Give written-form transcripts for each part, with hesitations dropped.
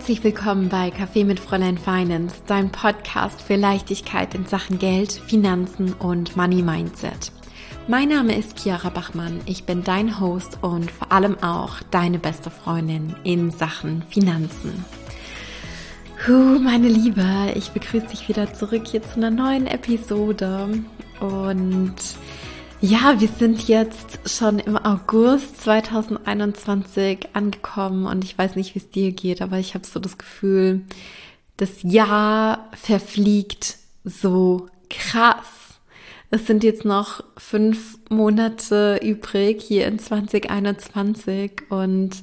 Herzlich willkommen bei Kaffee mit Fräulein Finance, dein Podcast für Leichtigkeit in Sachen Geld, Finanzen und Money Mindset. Mein Name ist Chiara Bachmann, ich bin dein Host und vor allem auch deine beste Freundin in Sachen Finanzen. Meine Liebe, ich begrüße dich wieder zurück hier zu einer neuen Episode und ja, wir sind jetzt schon im August 2021 angekommen und ich weiß nicht, wie es dir geht, aber ich habe so das Gefühl, das Jahr verfliegt so krass. Es sind jetzt noch 5 Monate übrig hier in 2021 und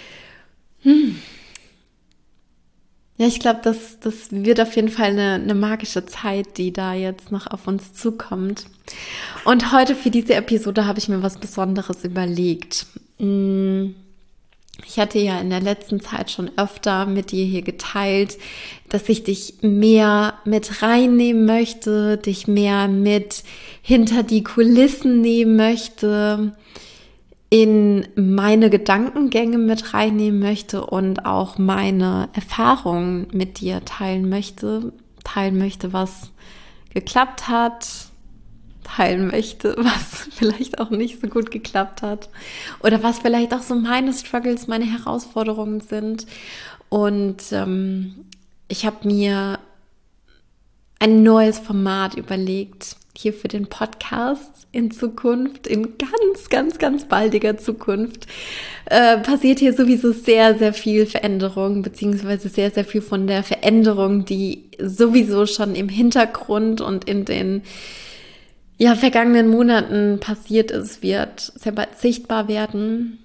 ja, ich glaube, das wird auf jeden Fall eine magische Zeit, die da jetzt noch auf uns zukommt. Und heute für diese Episode habe ich mir was Besonderes überlegt. Ich hatte ja in der letzten Zeit schon öfter mit dir hier geteilt, dass ich dich mehr mit reinnehmen möchte, dich mehr mit hinter die Kulissen nehmen möchte, in meine Gedankengänge mit reinnehmen möchte und auch meine Erfahrungen mit dir teilen möchte, was geklappt hat, teilen möchte, was vielleicht auch nicht so gut geklappt hat oder was vielleicht auch so meine Struggles, meine Herausforderungen sind. Und ich habe mir ein neues Format überlegt, hier für den Podcast in Zukunft, in ganz baldiger Zukunft, passiert hier sowieso sehr, sehr viel Veränderung, beziehungsweise sehr, sehr viel von der Veränderung, die sowieso schon im Hintergrund und in den vergangenen Monaten passiert ist, wird sehr bald sichtbar werden.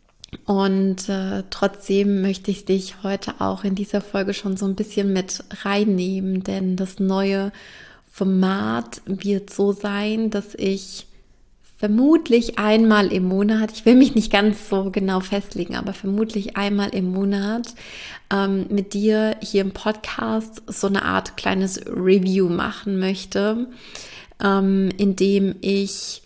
Und trotzdem möchte ich dich heute auch in dieser Folge schon so ein bisschen mit reinnehmen, denn das neue Format wird so sein, dass ich vermutlich einmal im Monat, ich will mich nicht ganz so genau festlegen, aber vermutlich einmal im Monat mit dir hier im Podcast so eine Art kleines Review machen möchte, indem ich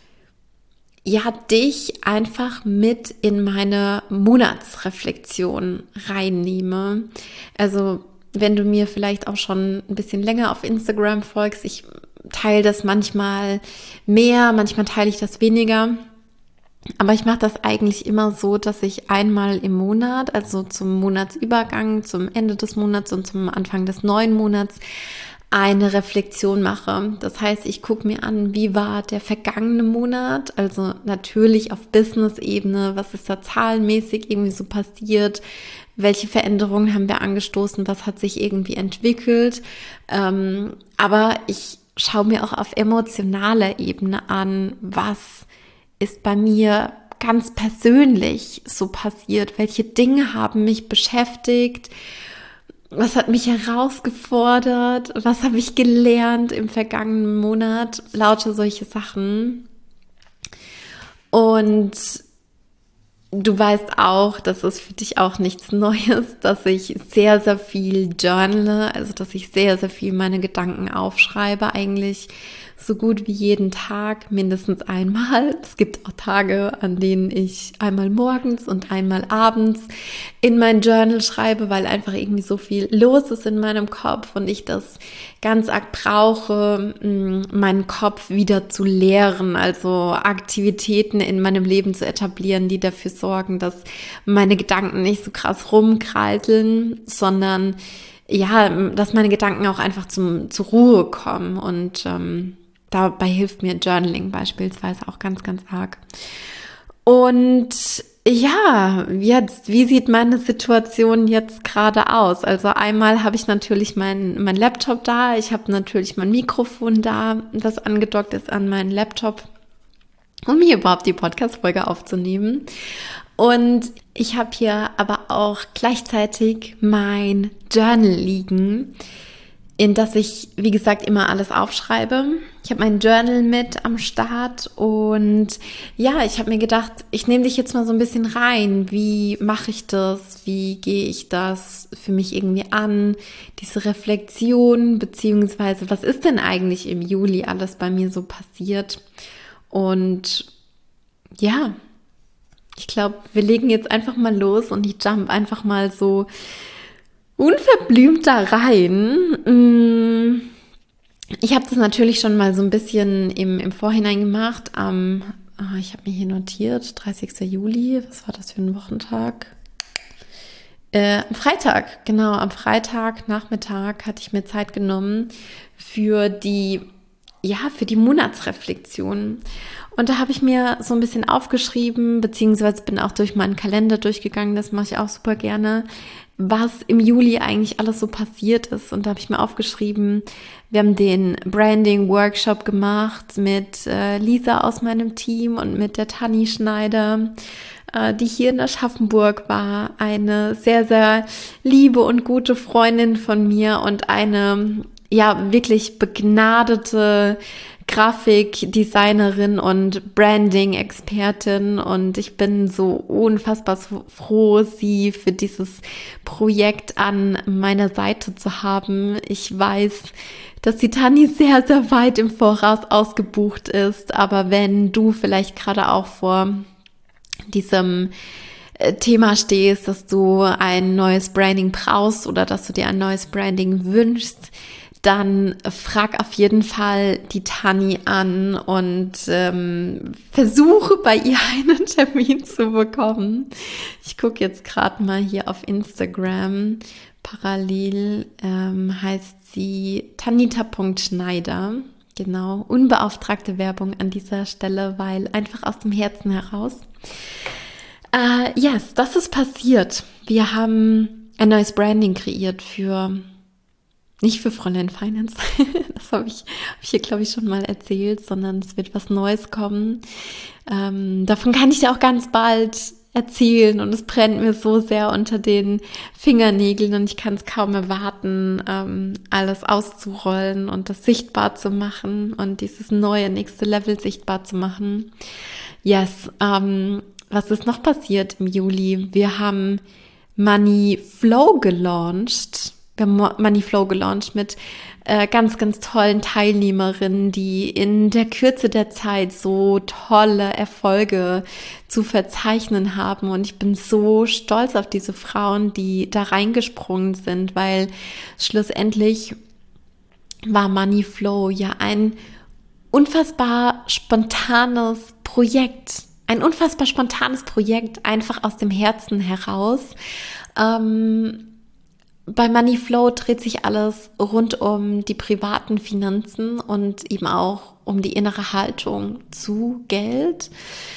dich einfach mit in meine Monatsreflexion reinnehme. Also wenn du mir vielleicht auch schon ein bisschen länger auf Instagram folgst, ich teile das manchmal mehr, manchmal teile ich das weniger. Aber ich mache das eigentlich immer so, dass ich einmal im Monat, also zum Monatsübergang, zum Ende des Monats und zum Anfang des neuen Monats, eine Reflexion mache. Das heißt, ich gucke mir an, wie war der vergangene Monat, also natürlich auf Business-Ebene, was ist da zahlenmäßig irgendwie so passiert, welche Veränderungen haben wir angestoßen, was hat sich irgendwie entwickelt, aber ich schaue mir auch auf emotionaler Ebene an, was ist bei mir ganz persönlich so passiert, welche Dinge haben mich beschäftigt, was hat mich herausgefordert, was habe ich gelernt im vergangenen Monat, lauter solche Sachen. Und du weißt auch, das ist für dich auch nichts Neues, dass ich sehr, sehr viel journale, also dass ich sehr, sehr viel meine Gedanken aufschreibe, eigentlich so gut wie jeden Tag, mindestens einmal. Es gibt auch Tage, an denen ich einmal morgens und einmal abends in mein Journal schreibe, weil einfach irgendwie so viel los ist in meinem Kopf und ich das ganz arg brauche, meinen Kopf wieder zu leeren, also Aktivitäten in meinem Leben zu etablieren, die dafür sorgen, dass meine Gedanken nicht so krass rumkreiseln, sondern dass meine Gedanken auch einfach zur Ruhe kommen und dabei hilft mir Journaling beispielsweise auch ganz arg. Und jetzt, wie sieht meine Situation jetzt gerade aus? Also einmal habe ich natürlich mein Laptop da, ich habe natürlich mein Mikrofon da, das angedockt ist an meinen Laptop, um hier überhaupt die Podcast-Folge aufzunehmen. Und ich habe hier aber auch gleichzeitig mein Journal liegen, in das ich, wie gesagt, immer alles aufschreibe. Ich habe mein Journal mit am Start und ich habe mir gedacht, ich nehme dich jetzt mal so ein bisschen rein. Wie mache ich das? Wie gehe ich das für mich irgendwie an? Diese Reflexion, beziehungsweise was ist denn eigentlich im Juli alles bei mir so passiert? Und ich glaube, wir legen jetzt einfach mal los und ich jump einfach mal so unverblümt da rein. Ich habe das natürlich schon mal so ein bisschen im Vorhinein gemacht. Ich habe mir hier notiert, 30. Juli, was war das für ein Wochentag? Am Freitag, genau, am Freitagnachmittag hatte ich mir Zeit genommen für die Monatsreflexion. Und da habe ich mir so ein bisschen aufgeschrieben, beziehungsweise bin auch durch meinen Kalender durchgegangen, das mache ich auch super gerne, was im Juli eigentlich alles so passiert ist. Und da habe ich mir aufgeschrieben, wir haben den Branding-Workshop gemacht mit Lisa aus meinem Team und mit der Tanni Schneider, die hier in Aschaffenburg war. Eine sehr, sehr liebe und gute Freundin von mir und eine, ja, wirklich begnadete Grafikdesignerin und Branding-Expertin, und ich bin so unfassbar froh, sie für dieses Projekt an meiner Seite zu haben. Ich weiß, dass die Tanni sehr, sehr weit im Voraus ausgebucht ist, aber wenn du vielleicht gerade auch vor diesem Thema stehst, dass du ein neues Branding brauchst oder dass du dir ein neues Branding wünschst, dann frag auf jeden Fall die Tanni an und versuche bei ihr einen Termin zu bekommen. Ich gucke jetzt gerade mal hier auf Instagram. Parallel heißt sie tanita.schneider. Genau, unbeauftragte Werbung an dieser Stelle, weil einfach aus dem Herzen heraus. Yes, das ist passiert. Wir haben ein neues Branding kreiert nicht für Fräulein Finance, das habe ich hier, glaube ich, schon mal erzählt, sondern es wird was Neues kommen. Davon kann ich dir auch ganz bald erzählen und es brennt mir so sehr unter den Fingernägeln und ich kann es kaum erwarten, alles auszurollen und das sichtbar zu machen und dieses neue nächste Level sichtbar zu machen. Yes, was ist noch passiert im Juli? Wir haben Money Flow gelauncht. Wir haben Money Flow gelauncht mit ganz, ganz tollen Teilnehmerinnen, die in der Kürze der Zeit so tolle Erfolge zu verzeichnen haben. Und ich bin so stolz auf diese Frauen, die da reingesprungen sind, weil schlussendlich war Money Flow ja ein unfassbar spontanes Projekt. Ein unfassbar spontanes Projekt, einfach aus dem Herzen heraus. Bei Money Flow dreht sich alles rund um die privaten Finanzen und eben auch um die innere Haltung zu Geld.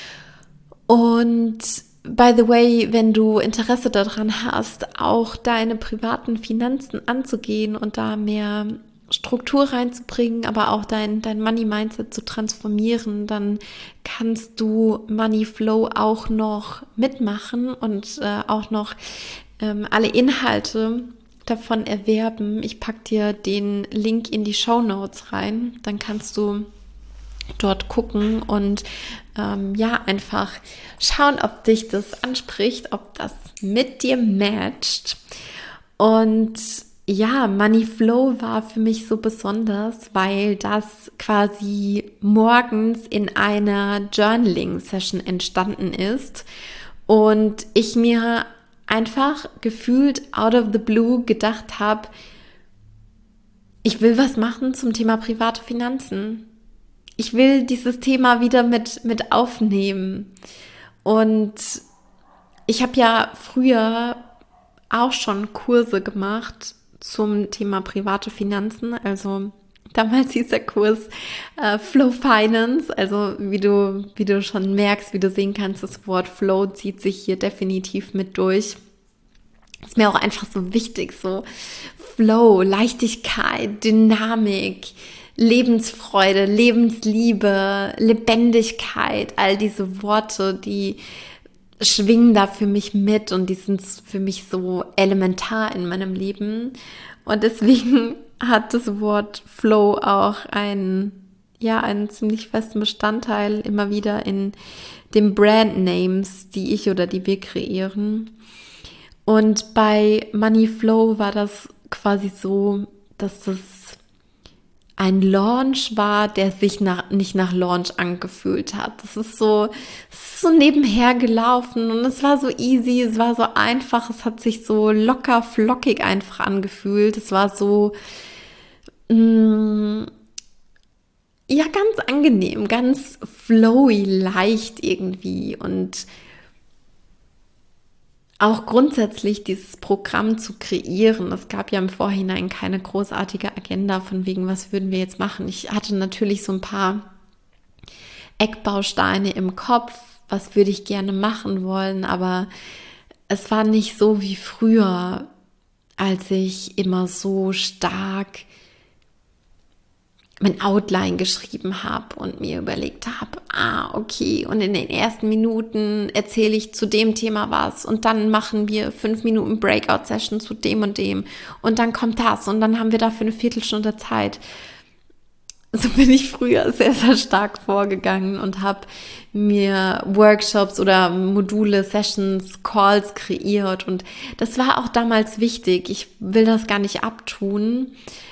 Und by the way, wenn du Interesse daran hast, auch deine privaten Finanzen anzugehen und da mehr Struktur reinzubringen, aber auch dein Money-Mindset zu transformieren, dann kannst du Money Flow auch noch mitmachen und auch noch alle Inhalte davon erwerben. Ich packe dir den Link in die Shownotes rein, dann kannst du dort gucken und einfach schauen, ob dich das anspricht, ob das mit dir matcht. Und ja, Money Flow war für mich so besonders, weil das quasi morgens in einer Journaling-Session entstanden ist und ich mir einfach gefühlt out of the blue gedacht habe, ich will was machen zum Thema private Finanzen. Ich will dieses Thema wieder mit aufnehmen. Und ich habe ja früher auch schon Kurse gemacht zum Thema private Finanzen. Also damals hieß der Kurs Flow Finance. Also wie du schon merkst, wie du sehen kannst, das Wort Flow zieht sich hier definitiv mit durch. Ist mir auch einfach so wichtig, so Flow, Leichtigkeit, Dynamik, Lebensfreude, Lebensliebe, Lebendigkeit, all diese Worte, die schwingen da für mich mit und die sind für mich so elementar in meinem Leben. Und deswegen hat das Wort Flow auch einen ziemlich festen Bestandteil immer wieder in den Brandnames, die ich oder die wir kreieren. Und bei Money Flow war das quasi so, dass das ein Launch war, der sich nicht nach Launch angefühlt hat. Es ist so nebenher gelaufen und es war so easy, es war so einfach, es hat sich so locker, flockig einfach angefühlt. Es war so, ja, ganz angenehm, ganz flowy, leicht irgendwie und auch grundsätzlich dieses Programm zu kreieren. Es gab ja im Vorhinein keine großartige Agenda von wegen, was würden wir jetzt machen. Ich hatte natürlich so ein paar Eckbausteine im Kopf, was würde ich gerne machen wollen, aber es war nicht so wie früher, als ich immer so stark mein Outline geschrieben habe und mir überlegt habe, okay, und in den ersten Minuten erzähle ich zu dem Thema was und dann machen wir 5 Minuten Breakout-Session zu dem und dann kommt das und dann haben wir dafür eine Viertelstunde Zeit. So bin ich früher sehr, sehr stark vorgegangen und habe mir Workshops oder Module, Sessions, Calls kreiert und das war auch damals wichtig. Ich will das gar nicht abtun.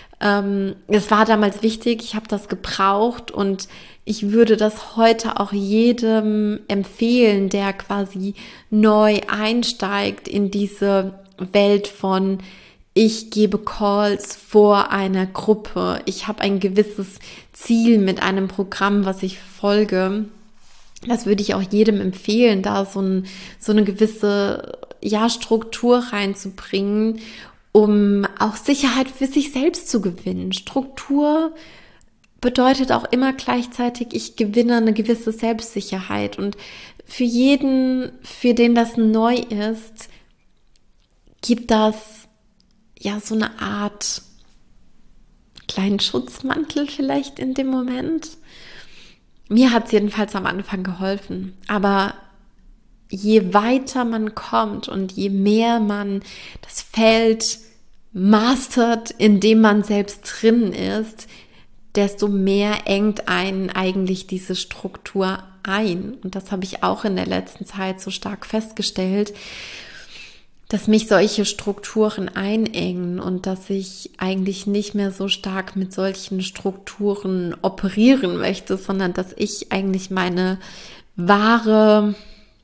Es war damals wichtig, ich habe das gebraucht und ich würde das heute auch jedem empfehlen, der quasi neu einsteigt in diese Welt von ich gebe Calls vor einer Gruppe. Ich habe ein gewisses Ziel mit einem Programm, was ich verfolge. Das würde ich auch jedem empfehlen, da so eine gewisse Struktur reinzubringen, um auch Sicherheit für sich selbst zu gewinnen. Struktur bedeutet auch immer gleichzeitig, ich gewinne eine gewisse Selbstsicherheit. Und für jeden, für den das neu ist, gibt das ja so eine Art kleinen Schutzmantel vielleicht in dem Moment. Mir hat es jedenfalls am Anfang geholfen. Aber je weiter man kommt und je mehr man das Feld mastert, in dem man selbst drin ist, desto mehr engt einen eigentlich diese Struktur ein. Und das habe ich auch in der letzten Zeit so stark festgestellt, dass mich solche Strukturen einengen und dass ich eigentlich nicht mehr so stark mit solchen Strukturen operieren möchte, sondern dass ich eigentlich meine wahre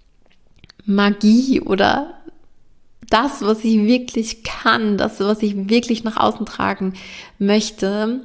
Magie oder das, was ich wirklich kann, das, was ich wirklich nach außen tragen möchte,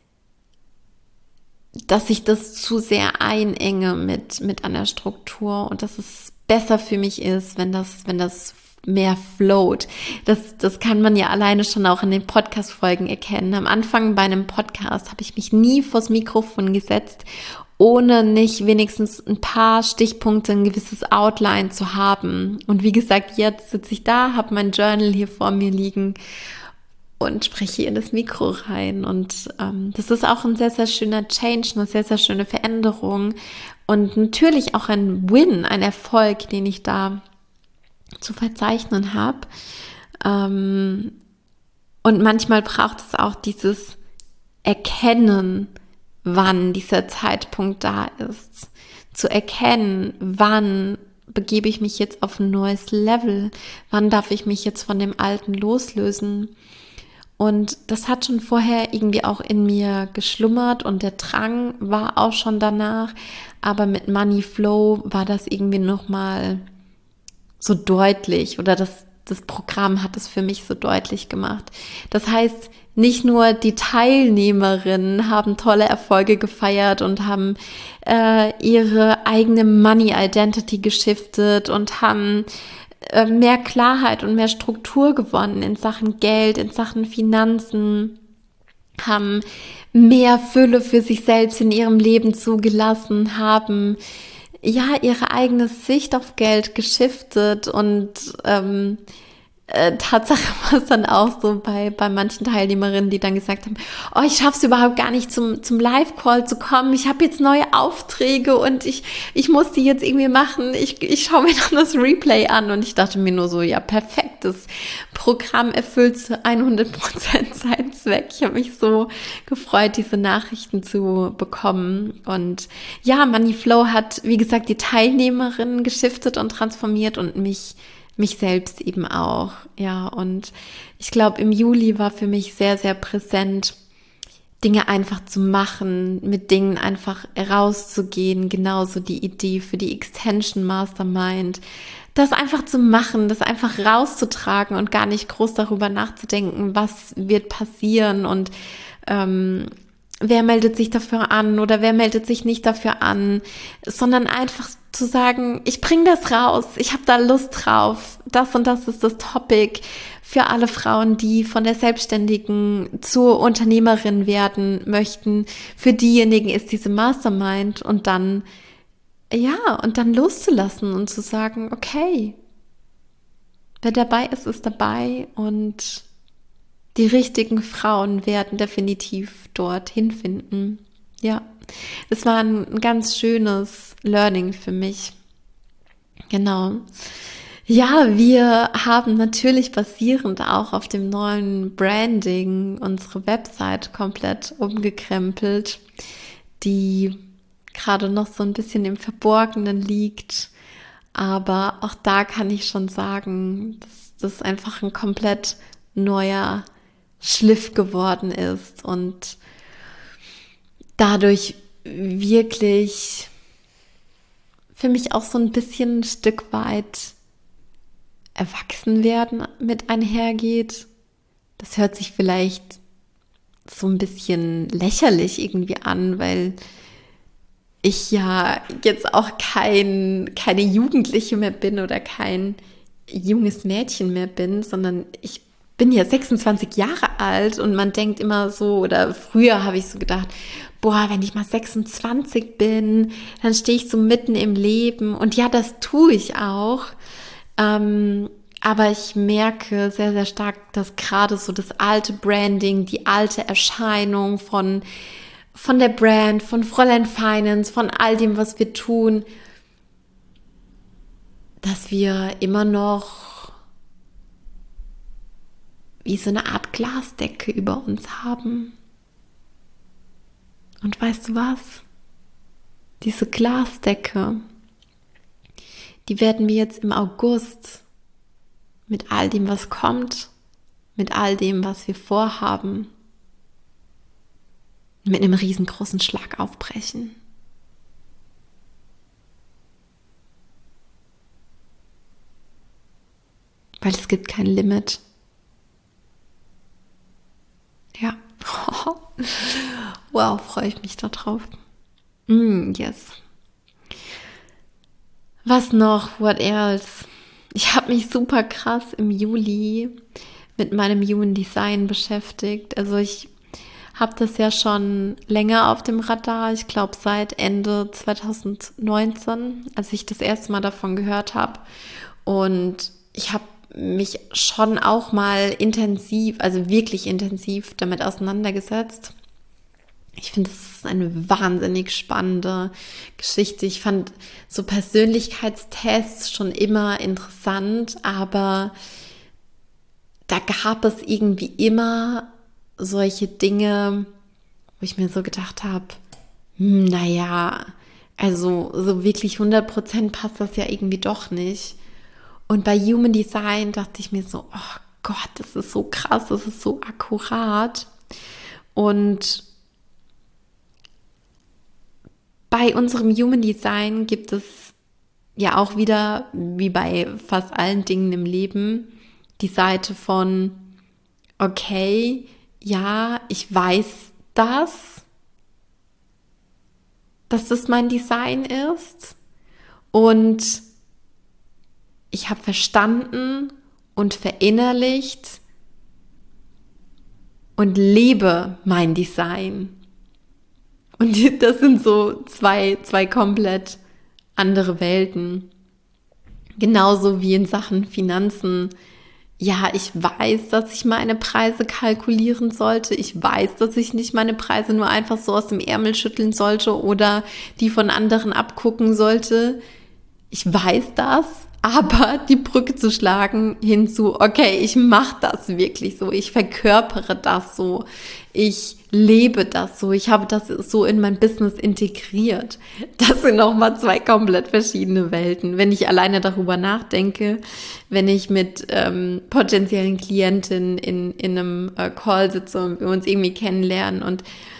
dass ich das zu sehr einenge mit einer Struktur und dass es besser für mich ist, wenn das mehr float. Das kann man ja alleine schon auch in den Podcast-Folgen erkennen. Am Anfang bei einem Podcast habe ich mich nie vors Mikrofon gesetzt, ohne nicht wenigstens ein paar Stichpunkte, ein gewisses Outline zu haben. Und wie gesagt, jetzt sitze ich da, habe mein Journal hier vor mir liegen und spreche in das Mikro rein. Und das ist auch ein sehr, sehr schöner Change, eine sehr, sehr schöne Veränderung und natürlich auch ein Win, ein Erfolg, den ich da zu verzeichnen habe. Und manchmal braucht es auch dieses Erkennen, wann dieser Zeitpunkt da ist. Zu erkennen, wann begebe ich mich jetzt auf ein neues Level, wann darf ich mich jetzt von dem Alten loslösen. Und das hat schon vorher irgendwie auch in mir geschlummert und der Drang war auch schon danach. Aber mit Money Flow war das irgendwie nochmal so deutlich oder das Programm hat es für mich so deutlich gemacht. Das heißt, nicht nur die Teilnehmerinnen haben tolle Erfolge gefeiert und haben ihre eigene Money Identity geschiftet und haben mehr Klarheit und mehr Struktur gewonnen in Sachen Geld, in Sachen Finanzen, haben mehr Fülle für sich selbst in ihrem Leben zugelassen, haben ja ihre eigene Sicht auf Geld geschiftet und Tatsache war es dann auch so bei manchen Teilnehmerinnen, die dann gesagt haben, oh, ich schaffe es überhaupt gar nicht zum Live-Call zu kommen, ich habe jetzt neue Aufträge und ich muss die jetzt irgendwie machen, ich schaue mir dann das Replay an und ich dachte mir nur so, ja perfekt, das Programm erfüllt zu 100% seinen Zweck. Ich habe mich so gefreut, diese Nachrichten zu bekommen und ja, Money Flow hat, wie gesagt, die Teilnehmerinnen geschiftet und transformiert und mich selbst eben auch, ja, und ich glaube, im Juli war für mich sehr, sehr präsent Dinge einfach zu machen, mit Dingen einfach rauszugehen, genauso die Idee für die Extension Mastermind, das einfach zu machen, das einfach rauszutragen und gar nicht groß darüber nachzudenken, was wird passieren und wer meldet sich dafür an oder wer meldet sich nicht dafür an, sondern einfach zu sagen, ich bringe das raus, ich habe da Lust drauf, das und das ist das Topic für alle Frauen, die von der Selbstständigen zur Unternehmerin werden möchten. Für diejenigen ist diese Mastermind und dann loszulassen und zu sagen, okay, wer dabei ist, ist dabei und die richtigen Frauen werden definitiv dorthin finden. Ja, es war ein ganz schönes Learning für mich. Genau. Ja, wir haben natürlich basierend auch auf dem neuen Branding unsere Website komplett umgekrempelt, die gerade noch so ein bisschen im Verborgenen liegt. Aber auch da kann ich schon sagen, dass das einfach ein komplett neuer Schliff geworden ist und dadurch wirklich für mich auch so ein bisschen ein Stück weit Erwachsenwerden mit einhergeht. Das hört sich vielleicht so ein bisschen lächerlich irgendwie an, weil ich ja jetzt auch keine Jugendliche mehr bin oder kein junges Mädchen mehr bin, sondern ich bin ja 26 Jahre alt und man denkt immer so, oder früher habe ich so gedacht, boah, wenn ich mal 26 bin, dann stehe ich so mitten im Leben und ja, das tue ich auch. Aber ich merke sehr, sehr stark, dass gerade so das alte Branding, die alte Erscheinung von der Brand, von Fräulein Finance, von all dem, was wir tun, dass wir immer noch wie so eine Art Glasdecke über uns haben. Und weißt du was? Diese Glasdecke, die werden wir jetzt im August mit all dem, was kommt, mit all dem, was wir vorhaben, mit einem riesengroßen Schlag aufbrechen. Weil es gibt kein Limit. Ja. Wow, freue ich mich da drauf. Yes. Was noch? What else? Ich habe mich super krass im Juli mit meinem Human Design beschäftigt. Also ich habe das ja schon länger auf dem Radar. Ich glaube seit Ende 2019, als ich das erste Mal davon gehört habe. Und ich habe mich schon auch mal intensiv, also wirklich intensiv damit auseinandergesetzt. Ich finde, das ist eine wahnsinnig spannende Geschichte. Ich fand so Persönlichkeitstests schon immer interessant, aber da gab es irgendwie immer solche Dinge, wo ich mir so gedacht habe, naja, also so wirklich 100% passt das ja irgendwie doch nicht. Und bei Human Design dachte ich mir so, oh Gott, das ist so krass, das ist so akkurat. Und bei unserem Human Design gibt es ja auch wieder, wie bei fast allen Dingen im Leben, die Seite von, okay, ja, ich weiß dass das mein Design ist und ich habe verstanden und verinnerlicht und lebe mein Design. Und das sind so zwei komplett andere Welten. Genauso wie in Sachen Finanzen. Ja, ich weiß, dass ich meine Preise kalkulieren sollte. Ich weiß, dass ich nicht meine Preise nur einfach so aus dem Ärmel schütteln sollte oder die von anderen abgucken sollte. Ich weiß das, aber die Brücke zu schlagen hinzu, okay, ich mache das wirklich so, ich verkörpere das so, ich lebe das so, ich habe das so in mein Business integriert. Das sind nochmal zwei komplett verschiedene Welten. Wenn ich alleine darüber nachdenke, wenn ich mit potenziellen Klientinnen in einem Call sitze und wir uns irgendwie kennenlernen und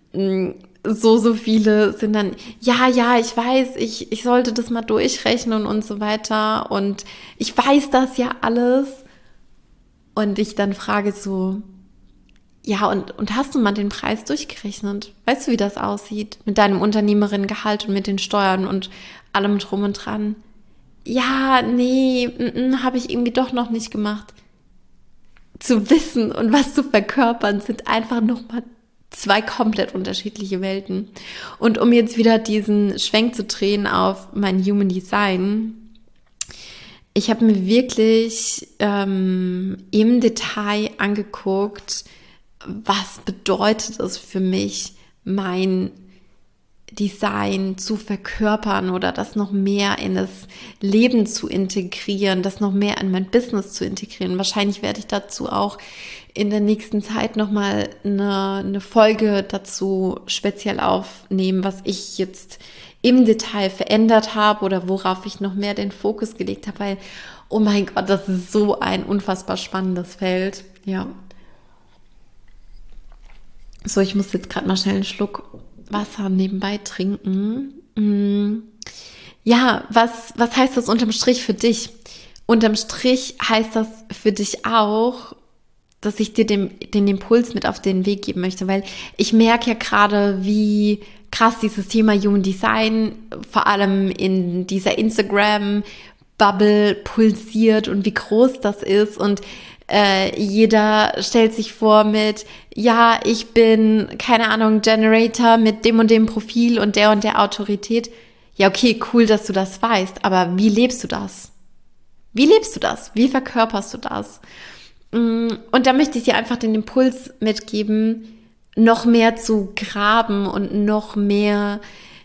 so viele sind dann, ja, ich weiß, ich sollte das mal durchrechnen und so weiter und ich weiß das ja alles. Und ich dann frage so, ja, und hast du mal den Preis durchgerechnet? Weißt du, wie das aussieht mit deinem Unternehmerinnengehalt und mit den Steuern und allem drum und dran? Ja, nee, habe ich irgendwie doch noch nicht gemacht. Zu wissen und was zu verkörpern sind einfach nochmal zwei komplett unterschiedliche Welten. Und um jetzt wieder diesen Schwenk zu drehen auf mein Human Design, ich habe mir wirklich im Detail angeguckt, was bedeutet es für mich, mein Design zu verkörpern oder das noch mehr in das Leben zu integrieren, das noch mehr in mein Business zu integrieren. Wahrscheinlich werde ich dazu auch in der nächsten Zeit nochmal eine Folge dazu speziell aufnehmen, was ich jetzt im Detail verändert habe oder worauf ich noch mehr den Fokus gelegt habe, weil, oh mein Gott, das ist so ein unfassbar spannendes Feld. Ja. So, ich muss jetzt gerade mal schnell einen Schluck Wasser nebenbei trinken. Ja, was heißt das unterm Strich für dich? Unterm Strich heißt das für dich auch, dass ich dir den Impuls mit auf den Weg geben möchte, weil ich merke ja gerade, wie krass dieses Thema Human Design vor allem in dieser Instagram-Bubble pulsiert und wie groß das ist und jeder stellt sich vor mit, ja, ich bin, keine Ahnung, Generator mit dem und dem Profil und der Autorität. Ja, okay, cool, dass du das weißt, aber wie lebst du das? Wie lebst du das? Wie verkörperst du das? Und da möchte ich dir einfach den Impuls mitgeben, noch mehr zu graben und noch mehr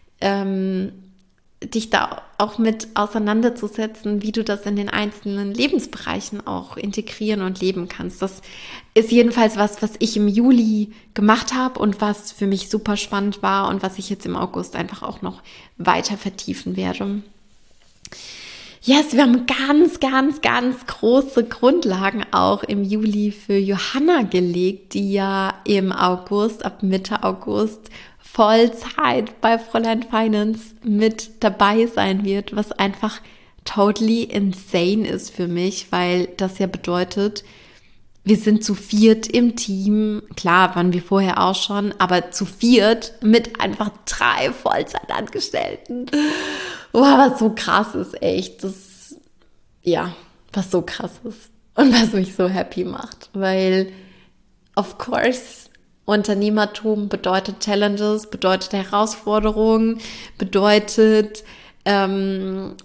dich da auch mit auseinanderzusetzen, wie du das in den einzelnen Lebensbereichen auch integrieren und leben kannst. Das ist jedenfalls was ich im Juli gemacht habe und was für mich super spannend war und was ich jetzt im August einfach auch noch weiter vertiefen werde. Yes, wir haben ganz große Grundlagen auch im Juli für Johanna gelegt, die ja im August, ab Mitte August, Vollzeit bei Fräulein Finance mit dabei sein wird, was einfach totally insane ist für mich, weil das ja bedeutet, wir sind zu viert im Team. Klar, waren wir vorher auch schon, aber zu viert mit einfach 3 Vollzeitangestellten. Wow, was so krass ist, echt. Das, ja, was so krass ist. Und was mich so happy macht. Weil, of course, Unternehmertum bedeutet Challenges, bedeutet Herausforderungen, bedeutet ganz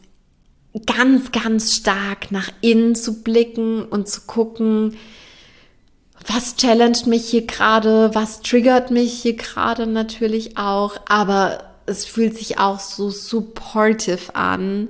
stark nach innen zu blicken und zu gucken, was challenged mich hier gerade, was triggert mich hier gerade natürlich auch, aber es fühlt sich auch so supportive an,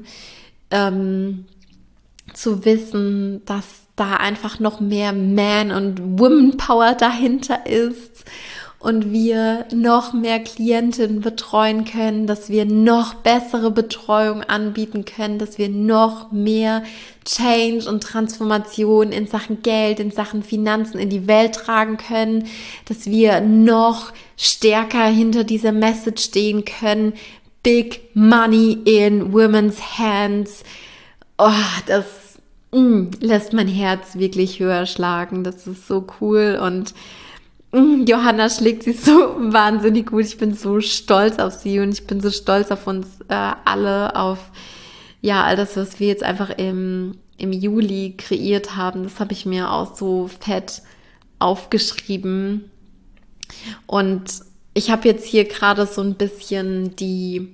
zu wissen, dass da einfach noch mehr Man- und Woman-Power dahinter ist und wir noch mehr Klientinnen betreuen können, dass wir noch bessere Betreuung anbieten können, dass wir noch mehr Change und Transformation in Sachen Geld, in Sachen Finanzen in die Welt tragen können, dass wir noch stärker hinter dieser Message stehen können. Big Money in Women's Hands. Oh, das lässt mein Herz wirklich höher schlagen. Das ist so cool und Johanna schlägt sie so wahnsinnig gut. Ich bin so stolz auf sie und ich bin so stolz auf uns alle, auf ja all das, was wir jetzt einfach im Juli kreiert haben. Das habe ich mir auch so fett aufgeschrieben. Und ich habe jetzt hier gerade so ein bisschen die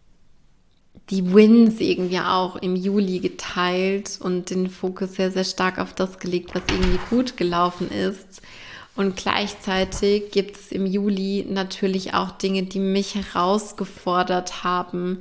Wins irgendwie auch im Juli geteilt und den Fokus sehr, sehr stark auf das gelegt, was irgendwie gut gelaufen ist. Und gleichzeitig gibt es im Juli natürlich auch Dinge, die mich herausgefordert haben.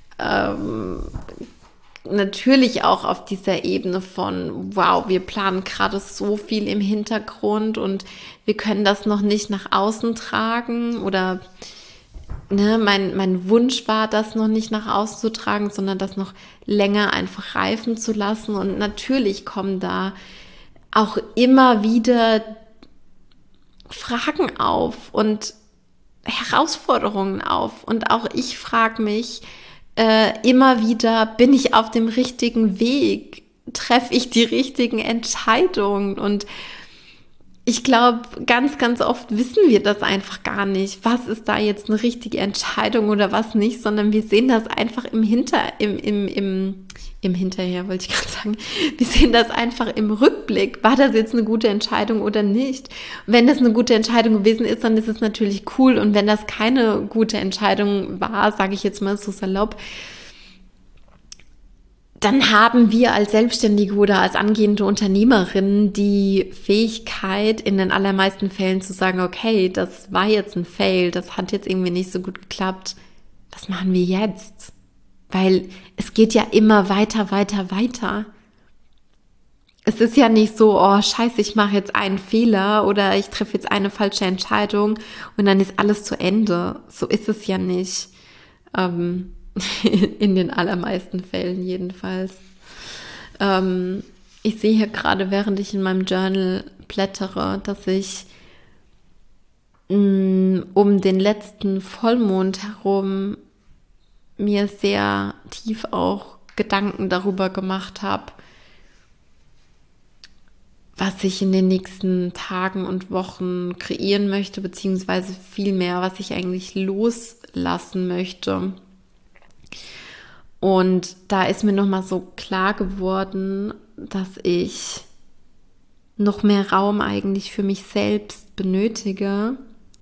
Natürlich auch auf dieser Ebene von, wow, wir planen gerade so viel im Hintergrund und wir können das noch nicht nach außen tragen oder mein Wunsch war, das noch nicht nach außen zu tragen, sondern das noch länger einfach reifen zu lassen. Und natürlich kommen da auch immer wieder Fragen auf. Und Herausforderungen auf. Und auch ich frage mich immer wieder, bin ich auf dem richtigen Weg? Treffe ich die richtigen Entscheidungen? Und ich glaube, ganz, ganz oft wissen wir das einfach gar nicht. Was ist da jetzt eine richtige Entscheidung oder was nicht, sondern wir sehen das einfach im Hinterher, wollte ich gerade sagen. Wir sehen das einfach im Rückblick. War das jetzt eine gute Entscheidung oder nicht? Wenn das eine gute Entscheidung gewesen ist, dann ist es natürlich cool. Und wenn das keine gute Entscheidung war, sage ich jetzt mal so salopp, dann haben wir als Selbstständige oder als angehende Unternehmerin die Fähigkeit, in den allermeisten Fällen zu sagen, okay, das war jetzt ein Fail, das hat jetzt irgendwie nicht so gut geklappt. Was machen wir jetzt? Weil es geht ja immer weiter, weiter, weiter. Es ist ja nicht so, oh scheiße, ich mache jetzt einen Fehler oder ich treffe jetzt eine falsche Entscheidung und dann ist alles zu Ende. So ist es ja nicht. In den allermeisten Fällen jedenfalls. Ich sehe hier gerade, während ich in meinem Journal blättere, dass ich um den letzten Vollmond herum mir sehr tief auch Gedanken darüber gemacht habe, was ich in den nächsten Tagen und Wochen kreieren möchte, beziehungsweise vielmehr, was ich eigentlich loslassen möchte. Und da ist mir nochmal so klar geworden, dass ich noch mehr Raum eigentlich für mich selbst benötige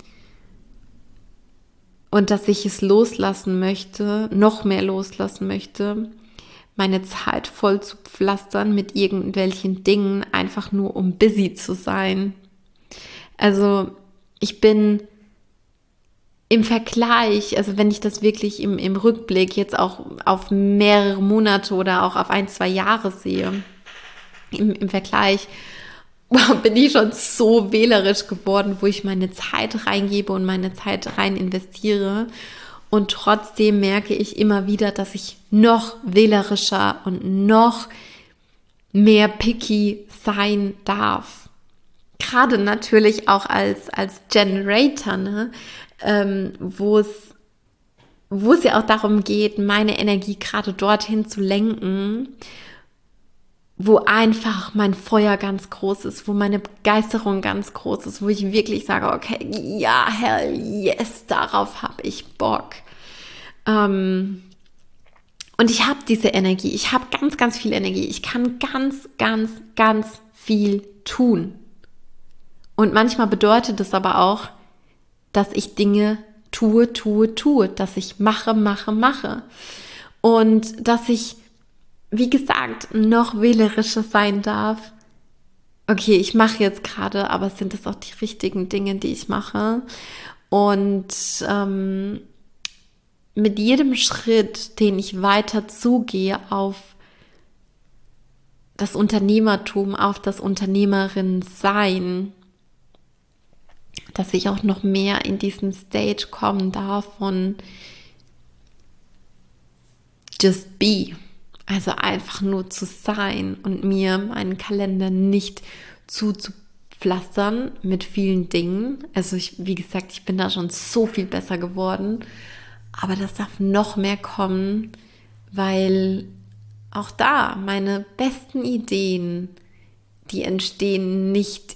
und dass ich es loslassen möchte, noch mehr loslassen möchte, meine Zeit voll zu pflastern mit irgendwelchen Dingen, einfach nur um busy zu sein. Also ich bin im Vergleich, also wenn ich das wirklich im Rückblick jetzt auch auf mehrere Monate oder auch auf 1-2 Jahre sehe, im Vergleich, bin ich schon so wählerisch geworden, wo ich meine Zeit reingebe und meine Zeit rein investiere. Und trotzdem merke ich immer wieder, dass ich noch wählerischer und noch mehr picky sein darf. Gerade natürlich auch als Generator, ne? Wo es ja auch darum geht, meine Energie gerade dorthin zu lenken, wo einfach mein Feuer ganz groß ist, wo meine Begeisterung ganz groß ist, wo ich wirklich sage, okay, ja, hell yes, darauf habe ich Bock. Und ich habe diese Energie, ich habe ganz, ganz viel Energie, ich kann ganz, ganz, ganz viel tun. Und manchmal bedeutet es aber auch, dass ich Dinge tue, dass ich mache. Und dass ich, wie gesagt, noch wählerischer sein darf. Okay, ich mache jetzt gerade, aber sind das auch die richtigen Dinge, die ich mache? Und mit jedem Schritt, den ich weiter zugehe auf das Unternehmertum, auf das Unternehmerin-Sein, dass ich auch noch mehr in diesen Stage kommen darf von just be. Also einfach nur zu sein und mir meinen Kalender nicht zuzupflastern mit vielen Dingen. Also wie gesagt, ich bin da schon so viel besser geworden. Aber das darf noch mehr kommen, weil auch da meine besten Ideen, die entstehen nicht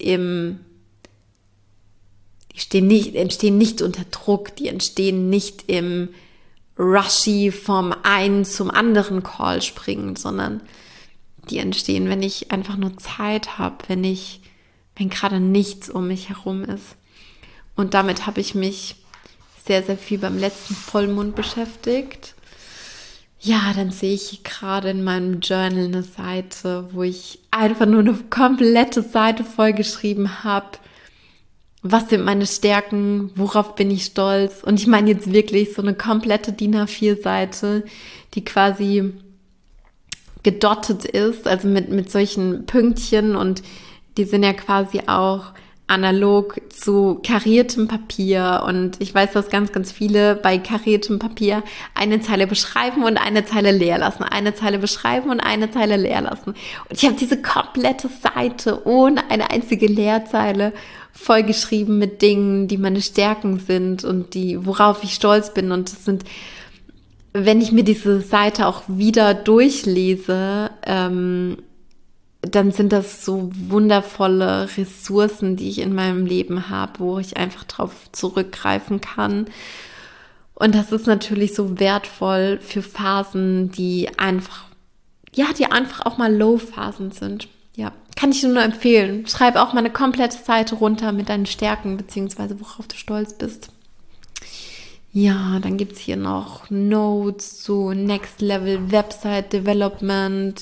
unter Druck, die entstehen nicht im Rushy vom einen zum anderen Call springen, sondern die entstehen, wenn ich einfach nur Zeit habe, wenn gerade nichts um mich herum ist. Und damit habe ich mich sehr, sehr viel beim letzten Vollmond beschäftigt. Ja, dann sehe ich gerade in meinem Journal eine Seite, wo ich einfach nur eine komplette Seite vollgeschrieben habe. Was sind meine Stärken? Worauf bin ich stolz? Und ich meine jetzt wirklich so eine komplette DIN A4-Seite, die quasi gedottet ist, also mit solchen Pünktchen, und die sind ja quasi auch analog zu kariertem Papier. Und ich weiß, dass ganz, ganz viele bei kariertem Papier eine Zeile beschreiben und eine Zeile leer lassen, eine Zeile beschreiben und eine Zeile leer lassen. Und ich habe diese komplette Seite ohne eine einzige Leerzeile vollgeschrieben mit Dingen, die meine Stärken sind und worauf ich stolz bin. Und das sind, wenn ich mir diese Seite auch wieder durchlese, dann sind das so wundervolle Ressourcen, die ich in meinem Leben habe, wo ich einfach drauf zurückgreifen kann. Und das ist natürlich so wertvoll für Phasen, die einfach auch mal Low-Phasen sind. Ja, kann ich dir nur empfehlen. Schreib auch mal eine komplette Seite runter mit deinen Stärken, beziehungsweise worauf du stolz bist. Ja, dann gibt es hier noch Notes zu Next Level Website Development.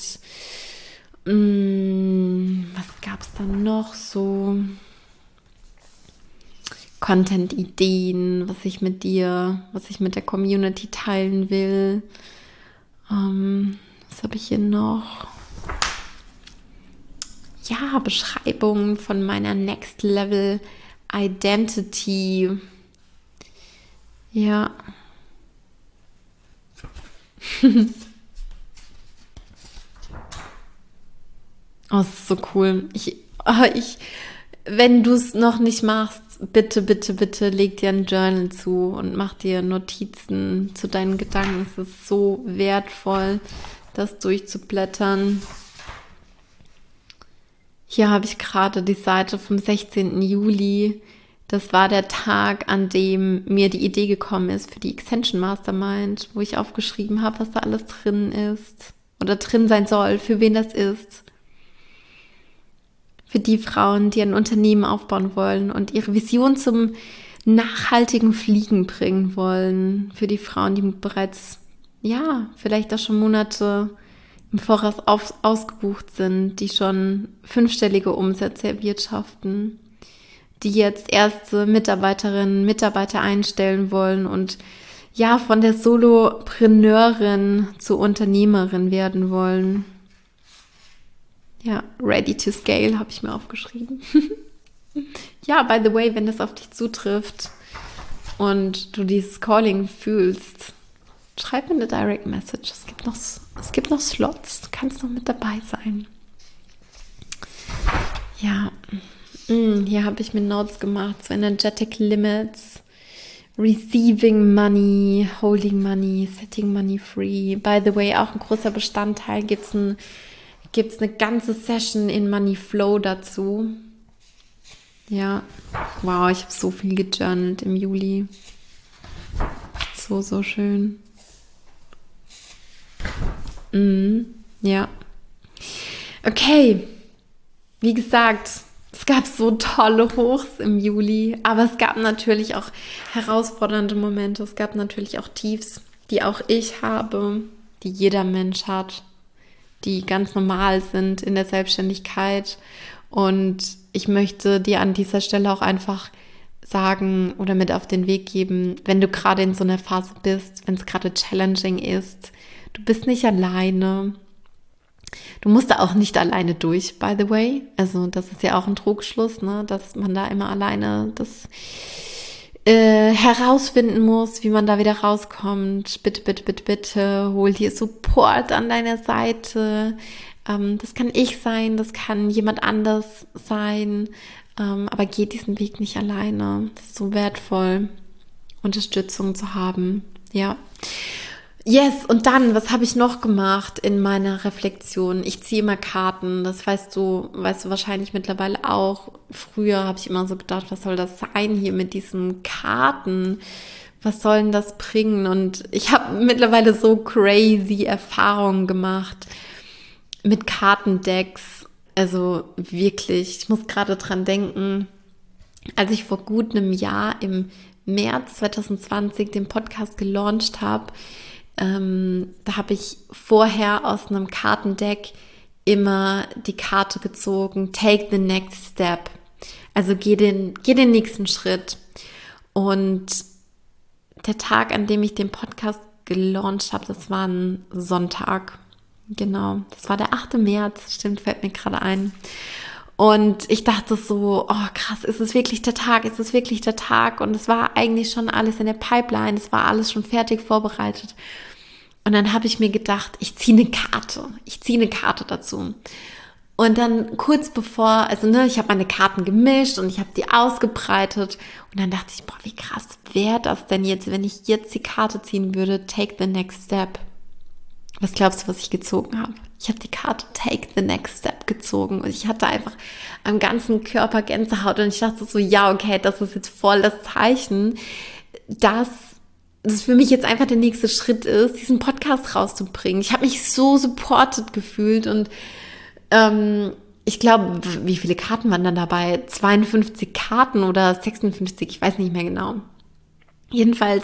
Was gab es dann noch so? Content-Ideen, was ich mit der Community teilen will. Was habe ich hier noch? Ja, Beschreibungen von meiner Next Level Identity. Ja. Oh, das ist so cool. Wenn du es noch nicht machst, bitte, bitte, bitte leg dir ein Journal zu und mach dir Notizen zu deinen Gedanken. Es ist so wertvoll, das durchzublättern. Hier habe ich gerade die Seite vom 16. Juli. Das war der Tag, an dem mir die Idee gekommen ist für die Extension Mastermind, wo ich aufgeschrieben habe, was da alles drin ist oder drin sein soll, für wen das ist. Für die Frauen, die ein Unternehmen aufbauen wollen und ihre Vision zum nachhaltigen Fliegen bringen wollen. Für die Frauen, die bereits, vielleicht auch schon Monate im Voraus ausgebucht sind, die schon 5-stellige Umsätze erwirtschaften, die jetzt erste Mitarbeiterinnen, Mitarbeiter einstellen wollen und von der Solopreneurin zur Unternehmerin werden wollen. Ja, ready to scale habe ich mir aufgeschrieben. Ja, by the way, wenn das auf dich zutrifft und du dieses Calling fühlst, schreib mir eine Direct Message. Es gibt noch Slots, du kannst noch mit dabei sein. Ja, hier habe ich mir Notes gemacht zu Energetic Limits, Receiving Money, Holding Money, Setting Money Free. By the way, auch ein großer Bestandteil, gibt's eine ganze Session in Money Flow dazu. Ja, wow, ich habe so viel gejournalt im Juli. So, so schön. Ja. Okay, wie gesagt, es gab so tolle Hochs im Juli, aber es gab natürlich auch herausfordernde Momente. Es gab natürlich auch Tiefs, die auch ich habe, die jeder Mensch hat, die ganz normal sind in der Selbstständigkeit. Und ich möchte dir an dieser Stelle auch einfach sagen oder mit auf den Weg geben, wenn du gerade in so einer Phase bist, wenn es gerade challenging ist, du bist nicht alleine. Du musst da auch nicht alleine durch, by the way. Also das ist ja auch ein Trugschluss, ne, dass man da immer alleine das herausfinden muss, wie man da wieder rauskommt. Bitte, bitte, bitte, bitte, hol dir Support an deiner Seite. Das kann ich sein, das kann jemand anders sein, aber geh diesen Weg nicht alleine. Das ist so wertvoll, Unterstützung zu haben. Ja. Yes, und dann, was habe ich noch gemacht in meiner Reflexion? Ich ziehe immer Karten, das weißt du wahrscheinlich mittlerweile auch. Früher habe ich immer so gedacht, was soll das sein hier mit diesen Karten? Was soll denn das bringen? Und ich habe mittlerweile so crazy Erfahrungen gemacht mit Kartendecks. Also wirklich, ich muss gerade dran denken, als ich vor gut einem Jahr im März 2020 den Podcast gelauncht habe, da habe ich vorher aus einem Kartendeck immer die Karte gezogen, take the next step. Also geh den nächsten Schritt. Und der Tag, an dem ich den Podcast gelauncht habe, das war ein Sonntag. Genau, das war der 8. März, stimmt, fällt mir gerade ein. Und ich dachte so, oh krass, ist es wirklich der Tag? Ist es wirklich der Tag? Und es war eigentlich schon alles in der Pipeline, es war alles schon fertig vorbereitet. Und dann habe ich mir gedacht, ich ziehe eine Karte dazu. Und dann kurz bevor, also ich habe meine Karten gemischt und ich habe die ausgebreitet. Und dann dachte ich, boah, wie krass wäre das denn jetzt, wenn ich jetzt die Karte ziehen würde, Take the Next Step. Was glaubst du, was ich gezogen habe? Ich habe die Karte Take the Next Step gezogen und ich hatte einfach am ganzen Körper Gänsehaut und ich dachte so, ja, okay, das ist jetzt voll das Zeichen, dass das für mich jetzt einfach der nächste Schritt ist, diesen Podcast rauszubringen. Ich habe mich so supported gefühlt und ich glaube, wie viele Karten waren dann dabei? 52 Karten oder 56, ich weiß nicht mehr genau. Jedenfalls,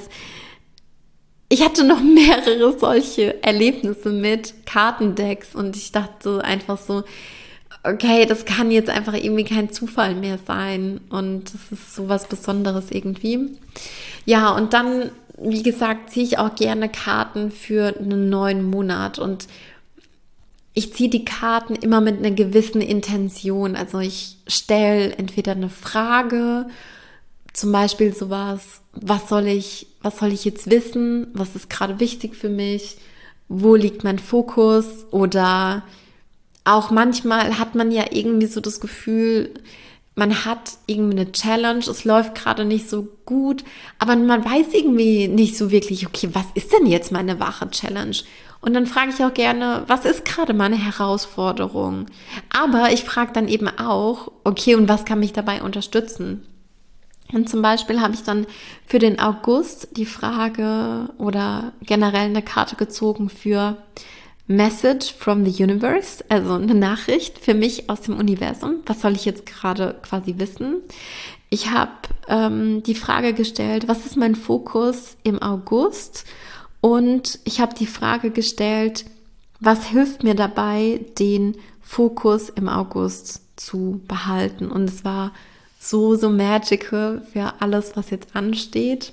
ich hatte noch mehrere solche Erlebnisse mit Kartendecks und ich dachte einfach so, okay, das kann jetzt einfach irgendwie kein Zufall mehr sein und das ist so was Besonderes irgendwie. Ja, und dann, wie gesagt, ziehe ich auch gerne Karten für einen neuen Monat und ich ziehe die Karten immer mit einer gewissen Intention. Also ich stelle entweder eine Frage, zum Beispiel sowas, was soll ich jetzt wissen? Was ist gerade wichtig für mich? Wo liegt mein Fokus? Oder auch manchmal hat man ja irgendwie so das Gefühl, man hat irgendwie eine Challenge, es läuft gerade nicht so gut, aber man weiß irgendwie nicht so wirklich, okay, was ist denn jetzt meine wahre Challenge? Und dann frage ich auch gerne, was ist gerade meine Herausforderung? Aber ich frage dann eben auch, okay, und was kann mich dabei unterstützen? Und zum Beispiel habe ich dann für den August die Frage oder generell eine Karte gezogen für Message from the Universe, also eine Nachricht für mich aus dem Universum. Was soll ich jetzt gerade quasi wissen? Ich habe die Frage gestellt, was ist mein Fokus im August? Und ich habe die Frage gestellt, was hilft mir dabei, den Fokus im August zu behalten? Und es war so magical für alles, was jetzt ansteht.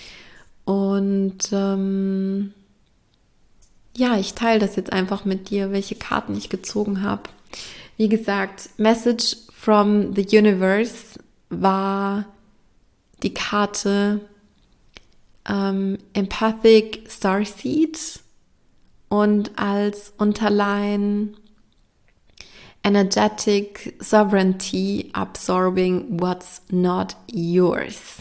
Und ja, ich teile das jetzt einfach mit dir, welche Karten ich gezogen habe. Wie gesagt, Message from the Universe war die Karte Empathic Starseed und als Unterline Energetic Sovereignty Absorbing What's Not Yours.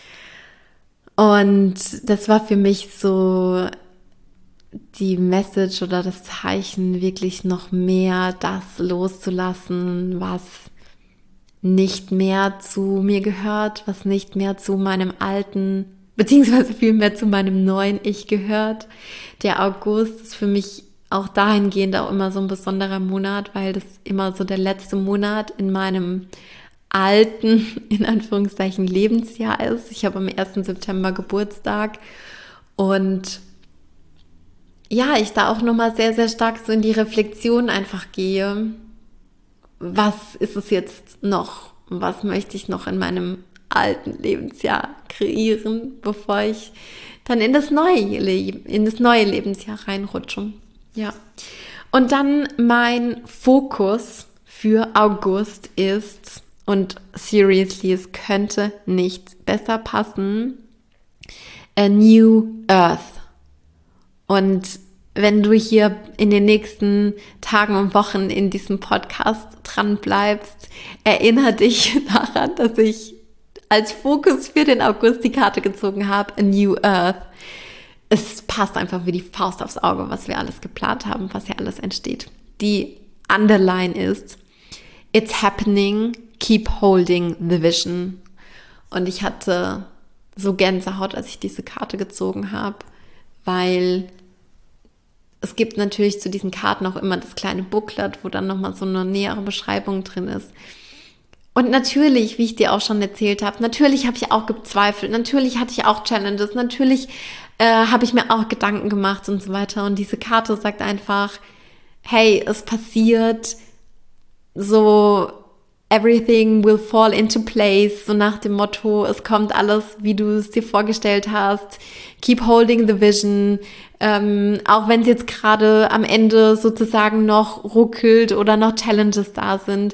Und das war für mich so die Message oder das Zeichen, wirklich noch mehr das loszulassen, was nicht mehr zu mir gehört, was nicht mehr zu meinem alten, beziehungsweise vielmehr zu meinem neuen Ich gehört. Der August ist für mich auch dahingehend auch immer so ein besonderer Monat, weil das immer so der letzte Monat in meinem alten, in Anführungszeichen, Lebensjahr ist. Ich habe am 1. September Geburtstag und ja, ich da auch nochmal sehr stark so in die Reflexion einfach gehe. Was ist es jetzt noch? Was möchte ich noch in meinem alten Lebensjahr kreieren, bevor ich dann in das neue Lebensjahr reinrutsche? Ja. Und dann mein Fokus für August ist, und seriously, es könnte nicht besser passen, A New Earth. Und wenn du hier in den nächsten Tagen und Wochen in diesem Podcast dran bleibst, erinnere dich daran, dass ich als Fokus für den August die Karte gezogen habe, A New Earth. Es passt einfach wie die Faust aufs Auge, was wir alles geplant haben, was hier alles entsteht. Die Underline ist, it's happening, keep holding the vision. Und ich hatte so Gänsehaut, als ich diese Karte gezogen habe, weil es gibt natürlich zu diesen Karten auch immer das kleine Booklet, wo dann nochmal so eine nähere Beschreibung drin ist. Und natürlich, wie ich dir auch schon erzählt habe, natürlich habe ich auch gezweifelt, natürlich hatte ich auch Challenges, natürlich habe ich mir auch Gedanken gemacht und so weiter. Und diese Karte sagt einfach, hey, es passiert, so everything will fall into place, so nach dem Motto, es kommt alles, wie du es dir vorgestellt hast, keep holding the vision, auch wenn es jetzt gerade am Ende sozusagen noch ruckelt oder noch Challenges da sind,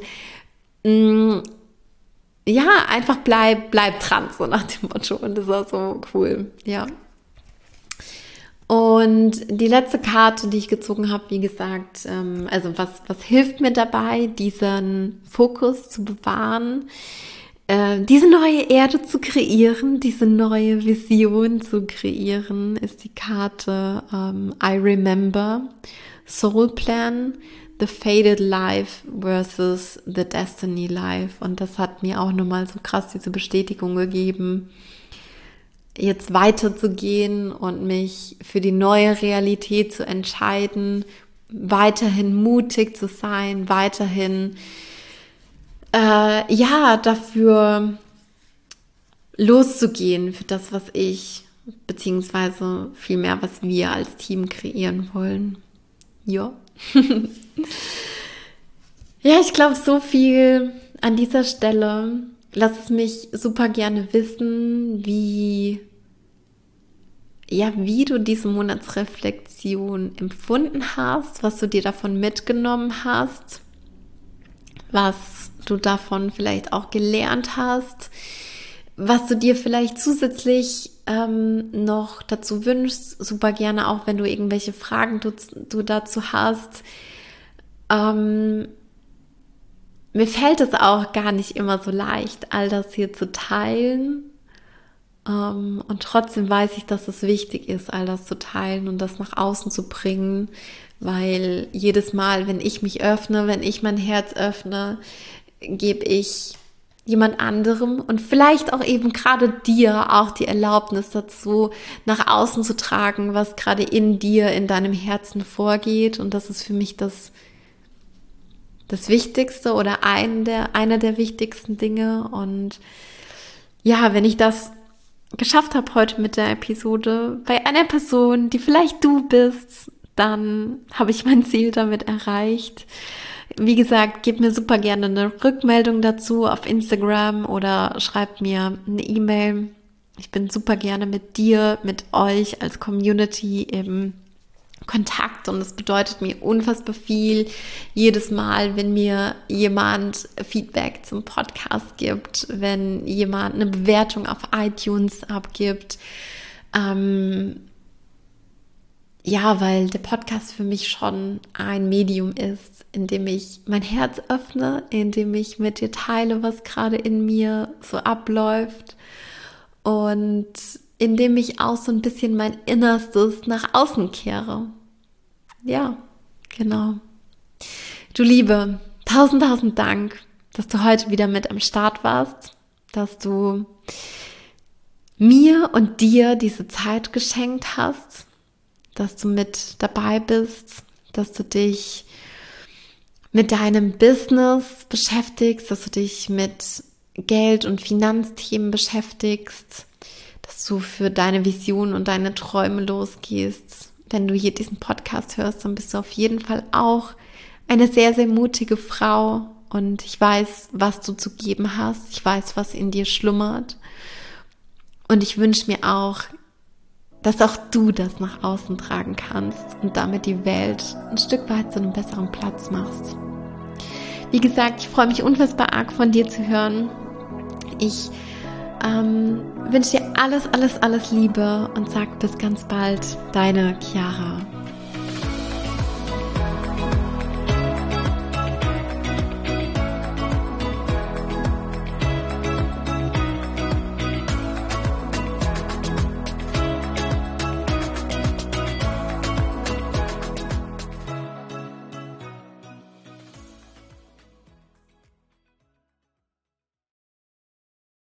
ja, einfach bleib dran, so nach dem Motto. Und das war so cool, ja. Und die letzte Karte, die ich gezogen habe, wie gesagt, also was hilft mir dabei, diesen Fokus zu bewahren, diese neue Erde zu kreieren, diese neue Vision zu kreieren, ist die Karte I Remember, Soul Plan, The Fated Life versus The Destiny Life. Und das hat mir auch nochmal so krass diese Bestätigung gegeben, jetzt weiterzugehen und mich für die neue Realität zu entscheiden, weiterhin mutig zu sein, weiterhin dafür loszugehen, für das, was ich, beziehungsweise vielmehr, was wir als Team kreieren wollen. Ja. Ja, ich glaube, so viel an dieser Stelle. Lass es mich super gerne wissen, wie du diese Monatsreflexion empfunden hast, was du dir davon mitgenommen hast, was du davon vielleicht auch gelernt hast, was du dir vielleicht zusätzlich noch dazu wünschst. Super gerne auch, wenn du irgendwelche Fragen du dazu hast. Mir fällt es auch gar nicht immer so leicht, all das hier zu teilen. Und trotzdem weiß ich, dass es wichtig ist, all das zu teilen und das nach außen zu bringen, weil jedes Mal, wenn ich mich öffne, wenn ich mein Herz öffne, gebe ich jemand anderem und vielleicht auch eben gerade dir auch die Erlaubnis dazu, nach außen zu tragen, was gerade in dir, in deinem Herzen vorgeht. Und das ist für mich das Wichtigste oder einer der wichtigsten Dinge. Und ja, wenn ich das geschafft habe heute mit der Episode bei einer Person, die vielleicht du bist, dann habe ich mein Ziel damit erreicht. Wie gesagt, gib mir super gerne eine Rückmeldung dazu auf Instagram oder schreib mir eine E-Mail. Ich bin super gerne mit dir, mit euch als Community im Kontakt und es bedeutet mir unfassbar viel jedes Mal, wenn mir jemand Feedback zum Podcast gibt, wenn jemand eine Bewertung auf iTunes abgibt. Weil der Podcast für mich schon ein Medium ist, in dem ich mein Herz öffne, in dem ich mit dir teile, was gerade in mir so abläuft und in dem ich auch so ein bisschen mein Innerstes nach außen kehre. Ja, genau. Du Liebe, tausend Dank, dass du heute wieder mit am Start warst, dass du mir und dir diese Zeit geschenkt hast, dass du mit dabei bist, dass du dich mit deinem Business beschäftigst, dass du dich mit Geld- und Finanzthemen beschäftigst, dass du für deine Vision und deine Träume losgehst. Wenn du hier diesen Podcast hörst, dann bist du auf jeden Fall auch eine sehr, sehr mutige Frau und ich weiß, was du zu geben hast. Ich weiß, was in dir schlummert und ich wünsche mir auch, dass auch du das nach außen tragen kannst und damit die Welt ein Stück weit zu einem besseren Platz machst. Wie gesagt, ich freue mich unfassbar arg von dir zu hören. Ich wünsche dir alles Liebe und sag bis ganz bald, deine Chiara.